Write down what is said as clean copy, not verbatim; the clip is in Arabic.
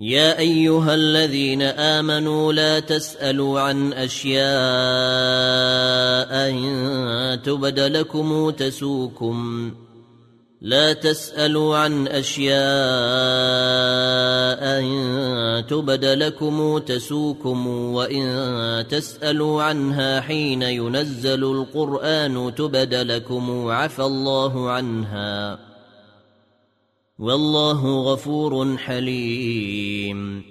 يا أيها الذين آمنوا لا تسألوا عن أشياء إن تبد لكم تسؤكم وإن تسألوا عنها حين ينزل القرآن تبد لكم عفى الله عنها والله غفور حليم.